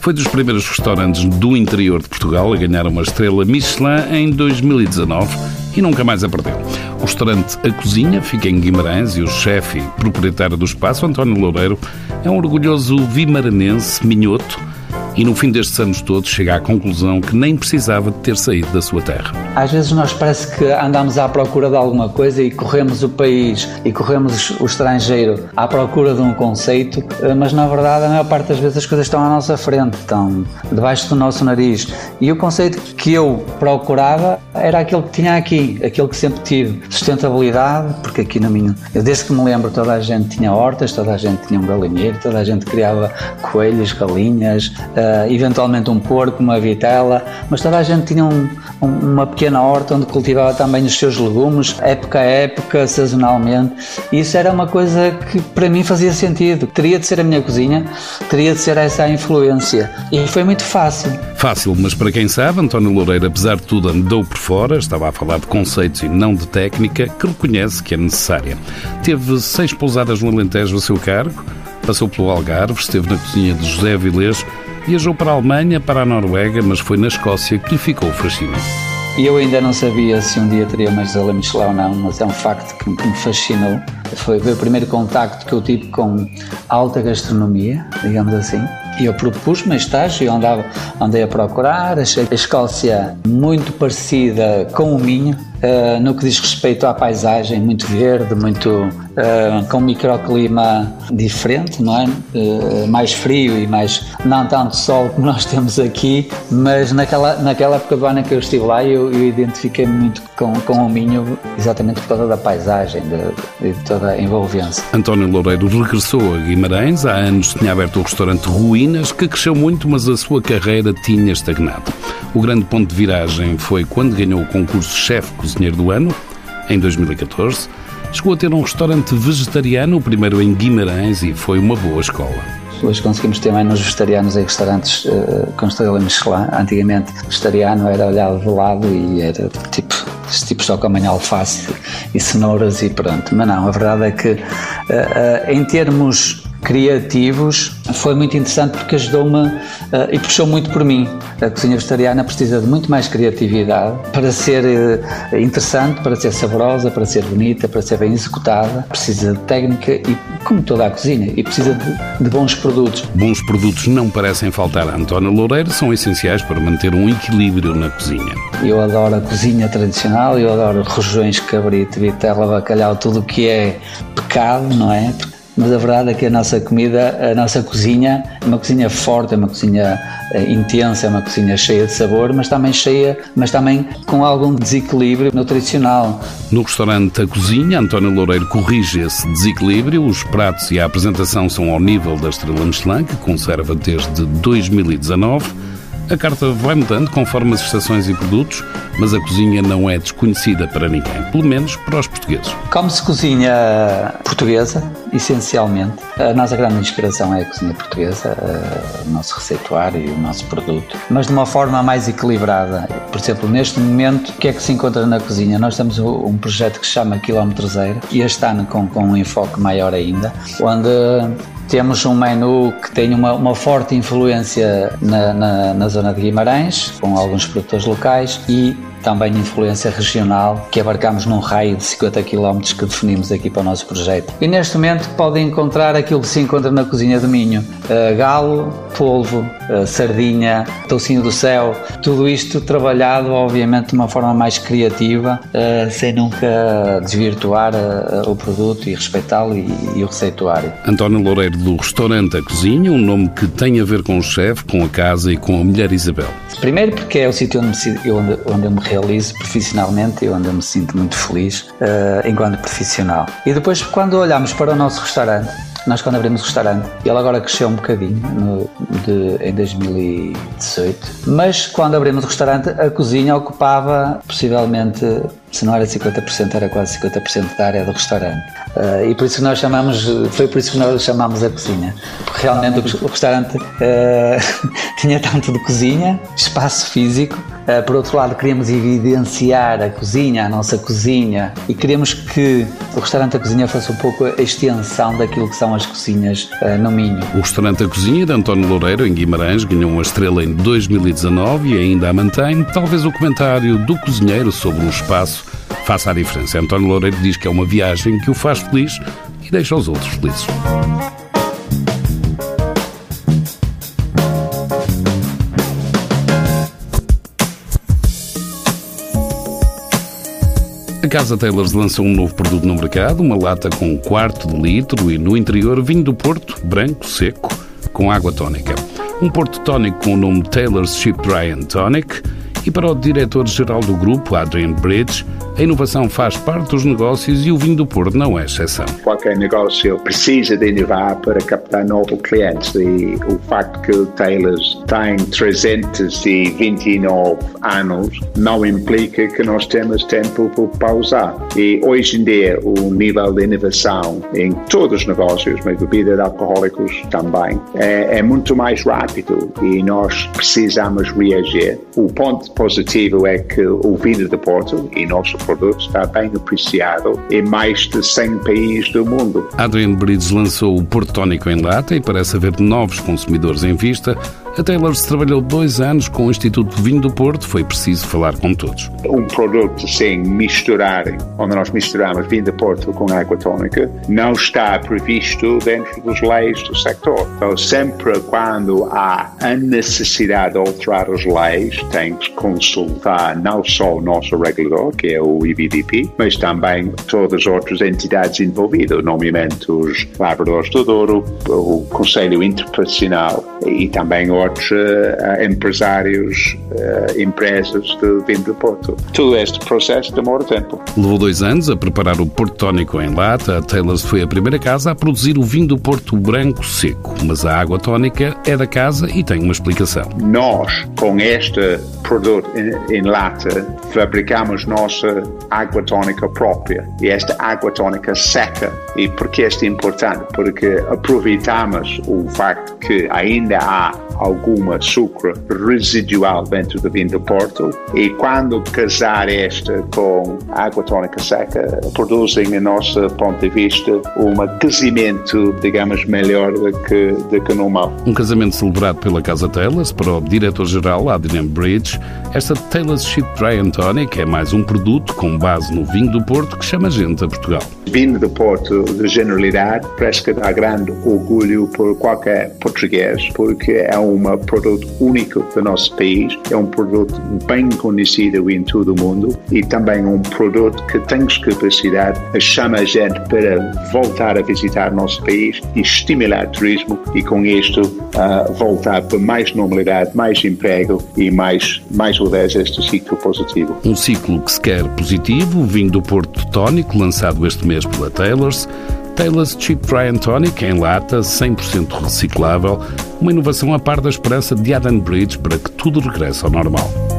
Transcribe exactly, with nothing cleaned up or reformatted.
Foi dos primeiros restaurantes do interior de Portugal a ganhar uma estrela Michelin em dois mil e dezanove e nunca mais a perdeu. O restaurante A Cozinha fica em Guimarães e o chefe e proprietário do espaço, António Loureiro, é um orgulhoso vimaranense minhoto e no fim destes anos todos chega à conclusão que nem precisava de ter saído da sua terra. Às vezes nós parece que andamos à procura de alguma coisa e corremos o país e corremos o estrangeiro à procura de um conceito, mas na verdade a maior parte das vezes as coisas estão à nossa frente, estão debaixo do nosso nariz. E o conceito que eu procurava era aquele que tinha aqui, aquele que sempre tive. Sustentabilidade, porque aqui no Minho, eu desde que me lembro toda a gente tinha hortas, toda a gente tinha um galinheiro, toda a gente criava coelhos, galinhas, Uh, eventualmente um porco, uma vitela, mas toda a gente tinha um, um, uma pequena horta onde cultivava também os seus legumes, época a época, sazonalmente, e isso era uma coisa que para mim fazia sentido. Teria de ser a minha cozinha, teria de ser essa a influência, e foi muito fácil. Fácil, mas para quem sabe, António Loureiro, apesar de tudo, andou por fora, estava a falar de conceitos e não de técnica, que reconhece que é necessária. Teve seis pousadas no Alentejo a seu cargo, passou pelo Algarve, esteve na cozinha de José Avilés, viajou para a Alemanha, para a Noruega, mas foi na Escócia que lhe ficou o fascínio. E eu ainda não sabia se um dia teria uma estrela Michelin ou não, mas é um facto que me fascinou. Foi o primeiro contacto que eu tive com alta gastronomia, digamos assim. E eu propus-me estágio e eu andava, andei a procurar, achei a Escócia muito parecida com o Minho, uh, no que diz respeito à paisagem, muito verde, muito, uh, com um microclima diferente, não é? Uh, mais frio e mais, não tanto sol como nós temos aqui, mas naquela, naquela época do ano em que eu estive lá eu, eu identifiquei-me muito com, com o Minho, exatamente por causa da paisagem, de, de toda a envolvência. António Loureiro regressou a Guimarães, há anos tinha aberto o restaurante Ruínas, que cresceu muito, mas a sua carreira tinha estagnado. O grande ponto de viragem foi quando ganhou o concurso Chefe Cozinheiro do Ano, em dois mil e catorze. Chegou a ter um restaurante vegetariano, o primeiro em Guimarães, e foi uma boa escola. Hoje conseguimos ter menos vegetarianos em restaurantes uh, com estrela Michelin. Antigamente, vegetariano era olhado de lado e era tipo, estes tipos só comem alface e cenouras e pronto. Mas não, a verdade é que uh, uh, em termos criativos foi muito interessante porque ajudou-me uh, e puxou muito por mim. A cozinha vegetariana precisa de muito mais criatividade para ser uh, interessante, para ser saborosa, para ser bonita, para ser bem executada. Precisa de técnica e, como toda a cozinha, e precisa de, de bons produtos. Bons produtos não parecem faltar a António Loureiro, são essenciais para manter um equilíbrio na cozinha. Eu adoro a cozinha tradicional, eu adoro rojões, cabrito, vitela, bacalhau, tudo o que é pecado, não é? Mas a verdade é que a nossa comida, a nossa cozinha é uma cozinha forte, é uma cozinha é, intensa, é uma cozinha cheia de sabor, mas também cheia, mas também com algum desequilíbrio nutricional. No restaurante A Cozinha, António Loureiro corrige esse desequilíbrio. Os pratos e a apresentação são ao nível da estrela Michelin, que conserva desde dois mil e dezanove. A carta vai mudando conforme as estações e produtos, mas a cozinha não é desconhecida para ninguém, pelo menos para os portugueses. Como-se cozinha portuguesa, essencialmente. A nossa grande inspiração é a cozinha portuguesa, o nosso receituário e o nosso produto, mas de uma forma mais equilibrada. Por exemplo, neste momento, o que é que se encontra na cozinha? Nós temos um projeto que se chama Quilómetro Zero, e este ano com, com um enfoque maior ainda, onde temos um menu que tem uma, uma forte influência na, na, na zona de Guimarães, com alguns produtores locais, e também influência regional, que abarcamos num raio de cinquenta quilómetros que definimos aqui para o nosso projeto. E neste momento podem encontrar aquilo que se encontra na cozinha do Minho: uh, galo, polvo, uh, sardinha, toucinho do céu, tudo isto trabalhado obviamente de uma forma mais criativa, uh, sem nunca desvirtuar uh, o produto e respeitá-lo e, e o receituário. António Loureiro, do restaurante A Cozinha, um nome que tem a ver com o chefe, com a casa e com a mulher Isabel. Primeiro porque é o sítio onde, onde, onde eu me realizo profissionalmente e onde eu me sinto muito feliz uh, enquanto profissional. E depois, quando olhamos para o nosso restaurante, nós quando abrimos o restaurante, ele agora cresceu um bocadinho no, de, em dois mil e dezoito, mas quando abrimos o restaurante, a cozinha ocupava possivelmente, se não era cinquenta por cento, era quase cinquenta por cento da área do restaurante. Uh, e por isso que nós chamamos, foi por isso que nós chamamos a cozinha, porque realmente o, o restaurante uh, tinha tanto de cozinha, espaço físico. Uh, por outro lado, queríamos evidenciar a cozinha, a nossa cozinha, e queríamos que o restaurante A Cozinha fosse um pouco a extensão daquilo que são são as cozinhas uh, no Minho. O restaurante A Cozinha de António Loureiro, em Guimarães, ganhou uma estrela em dois mil e dezanove e ainda a mantém. Talvez o comentário do cozinheiro sobre o espaço faça a diferença. António Loureiro diz que é uma viagem que o faz feliz e deixa os outros felizes. A Casa Taylors lançou um novo produto no mercado, uma lata com um quarto de litro e no interior vinho do Porto, branco, seco, com água tónica. Um Porto tónico com o nome Taylors Cheap Dry and Tonic. E para o diretor-geral do grupo, Adrian Bridge, a inovação faz parte dos negócios e o vinho do Porto não é exceção. Qualquer negócio precisa de inovar para captar novos clientes e o facto que o Taylors tem trezentos e vinte e nove anos não implica que nós temos tempo para usar. E hoje em dia o nível de inovação em todos os negócios, mas bebidas alcoólicas também, é, é muito mais rápido e nós precisamos reagir. O ponto positivo é que o vinho do Porto e nosso produto está bem apreciado em mais de cem países do mundo. Adrian Bridge lançou o Porto Tónico em lata e parece haver novos consumidores em vista. A Taylors trabalhou dois anos com o Instituto de Vinho do Porto, foi preciso falar com todos. Um produto sem misturar, onde nós misturamos vinho do Porto com água tónica, não está previsto dentro das leis do sector. Então, sempre quando há a necessidade de alterar as leis, tem que consultar não só o nosso regulador, que é o I V D P, mas também todas as outras entidades envolvidas, nomeadamente os Lavradores do Douro, o Conselho Interprofissional e também outros uh, empresários, uh, empresas de vinho do Porto. Todo este processo demora tempo. Levou dois anos a preparar o Porto Tónico em lata. A Taylors foi a primeira casa a produzir o vinho do Porto branco seco, mas a água tónica é da casa e tem uma explicação. Nós, com este produto em, em lata, fabricamos nossa água tónica própria e esta água tónica seca. E por que isto é importante? Porque aproveitamos o facto que ainda há alguma açúcar residual dentro do vinho do Porto e quando casar esta com água tónica seca, produzem, a nosso ponto de vista, um casamento, digamos, melhor do que, do que normal. Um casamento celebrado pela Casa Taylors. Para o diretor-geral, Adrian Bridge, esta Taylors Cheap Dry and Tonic é mais um produto com base no vinho do Porto que chama gente a Portugal. Vinho do Porto, de generalidade, parece que dá grande orgulho por qualquer português, porque é um produto único do nosso país, é um produto bem conhecido em todo o mundo e também um produto que tem capacidade de chamar a gente para voltar a visitar o nosso país e estimular o turismo e com isto uh, voltar para mais normalidade, mais emprego e mais, mais udez este ciclo positivo. Um ciclo que se quer positivo, o vinho do Porto Tónico, lançado este mês pela Taylors. Taylors Cheap Dry and Tonic em lata, cem por cento reciclável, uma inovação a par da esperança de Adrian Bridge para que tudo regresse ao normal.